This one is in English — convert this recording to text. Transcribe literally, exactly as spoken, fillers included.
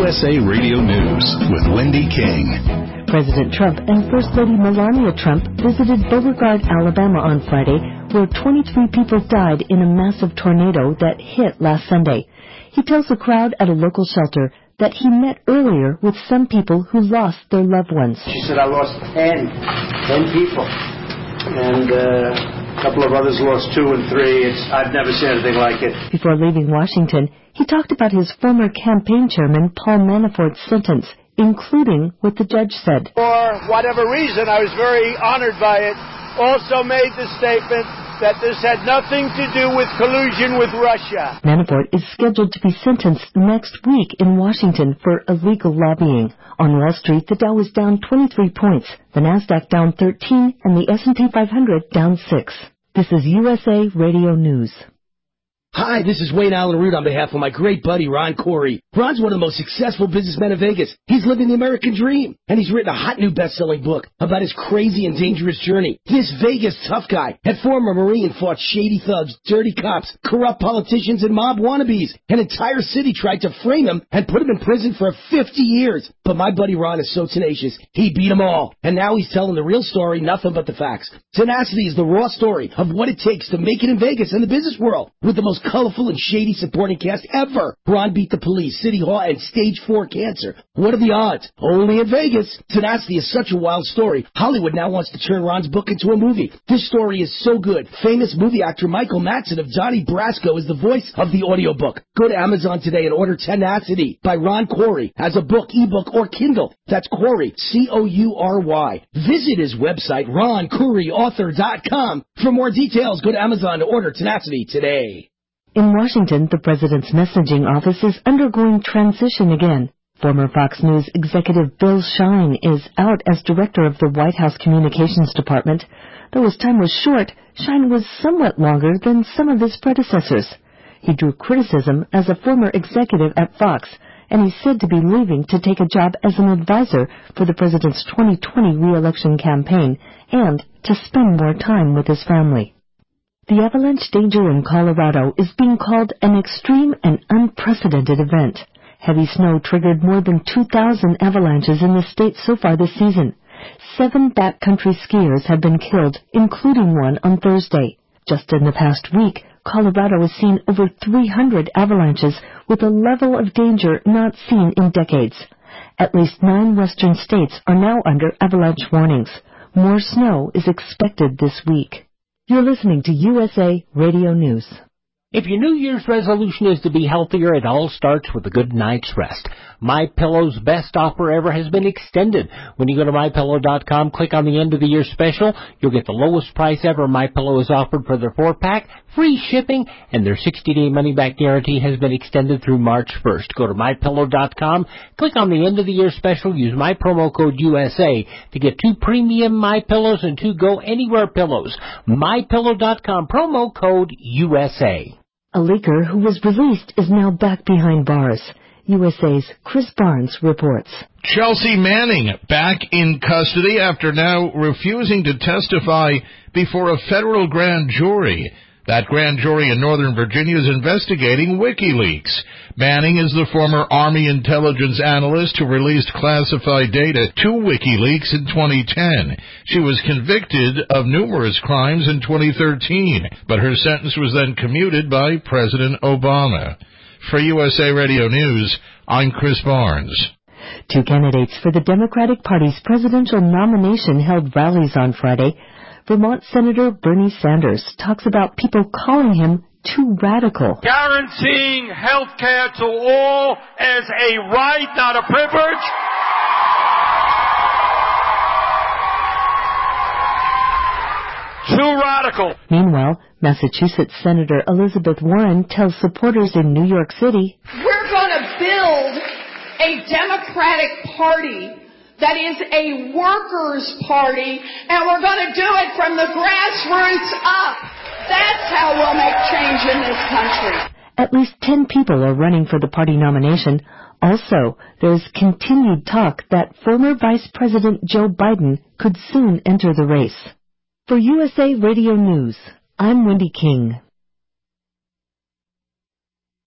S A Radio News with Wendy King. President Trump and First Lady Melania Trump visited Beauregard, Alabama on Friday, where twenty-three people died in a massive tornado that hit last Sunday. He tells the crowd at a local shelter that he met earlier with some people who lost their loved ones. She said, I lost ten, ten people. And uh, a couple of others lost two and three. It's, I've never seen anything like it. Before leaving Washington, he talked about his former campaign chairman, Paul Manafort's sentence, including what the judge said. For whatever reason, I was very honored by it. Also made the statement that this had nothing to do with collusion with Russia. Manafort is scheduled to be sentenced next week in Washington for illegal lobbying. On Wall Street, the Dow was down twenty-three points, the Nasdaq down thirteen, and the S and P five hundred down six. This is U S A Radio News. Hi, this is Wayne Allen Root on behalf of my great buddy, Ron Corey. Ron's one of the most successful businessmen in Vegas. He's living the American dream, and he's written a hot new best-selling book about his crazy and dangerous journey. This Vegas tough guy had former Marine fought shady thugs, dirty cops, corrupt politicians, and mob wannabes. An entire city tried to frame him and put him in prison for fifty years. But my buddy Ron is so tenacious, he beat them all. And now he's telling the real story, nothing but the facts. Tenacity is the raw story of what it takes to make it in Vegas and the business world with the most colorful and shady supporting cast ever. Ron beat the police, City Hall, and stage four cancer. What are the odds? Only in Vegas. Tenacity is such a wild story. Hollywood now wants to turn Ron's book into a movie. This story is so good. Famous movie actor Michael Madsen of Donnie Brasco is the voice of the audiobook. Go to Amazon today and order Tenacity by Ron Corey as a book, ebook, or Kindle. That's Corey, C O U R Y. Visit his website, ron corey author dot com. For more details, go to Amazon to order Tenacity today. In Washington, the president's messaging office is undergoing transition again. Former Fox News executive Bill Shine is out as director of the White House Communications Department. Though his time was short, Shine was somewhat longer than some of his predecessors. He drew criticism as a former executive at Fox, and he's said to be leaving to take a job as an advisor for the president's twenty twenty re-election campaign and to spend more time with his family. The avalanche danger in Colorado is being called an extreme and unprecedented event. Heavy snow triggered more than two thousand avalanches in the state so far this season. Seven backcountry skiers have been killed, including one on Thursday. Just in the past week, Colorado has seen over three hundred avalanches with a level of danger not seen in decades. At least nine western states are now under avalanche warnings. More snow is expected this week. You're listening to U S A Radio News. If your New Year's resolution is to be healthier, it all starts with a good night's rest. MyPillow's best offer ever has been extended. When you go to my pillow dot com, click on the end of the year special, you'll get the lowest price ever MyPillow has offered for their four-pack, free shipping, and their sixty-day money-back guarantee has been extended through March first. Go to my pillow dot com, click on the end of the year special, use my promo code U S A to get two premium MyPillows and two Go Anywhere pillows. my pillow dot com, promo code U S A. A leaker who was released is now back behind bars. U S A's Chris Barnes reports. Chelsea Manning back in custody after now refusing to testify before a federal grand jury. That grand jury in Northern Virginia is investigating WikiLeaks. Manning is the former Army intelligence analyst who released classified data to WikiLeaks in twenty ten. She was convicted of numerous crimes in twenty thirteen, but her sentence was then commuted by President Obama. For U S A Radio News, I'm Chris Barnes. Two candidates for the Democratic Party's presidential nomination held rallies on Friday. Vermont Senator Bernie Sanders talks about people calling him too radical. Guaranteeing health care to all as a right, not a privilege. Too radical. Meanwhile, Massachusetts Senator Elizabeth Warren tells supporters in New York City, we're going to build a Democratic Party that is a workers' party, and we're going to do it from the grassroots up. That's how we'll make change in this country. At least ten people are running for the party nomination. Also, there's continued talk that former Vice President Joe Biden could soon enter the race. For U S A Radio News, I'm Wendy King.